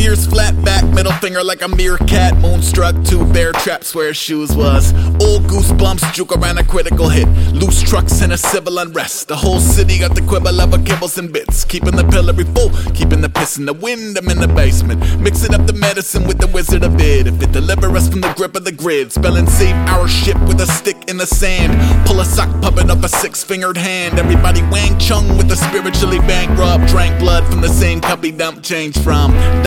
ears flat back, middle finger like a meerkat. Moonstruck, two bear traps where his shoes was. Old goosebumps, juke around a critical hit. Loose trucks and a civil unrest. The whole city got the quibble of a kibbles and bits. Keeping the pillory full, keeping the piss in the wind. I'm in the basement, mixing up the medicine with the wizard of it. If it deliver us from the grip of the grid, spelling save our ship with a stick in the sand. Pull a sock puppet up a six-fingered hand. Everybody Wang Chung with the spiritually bankrupt. Drank blood from the same cup he dumped change from.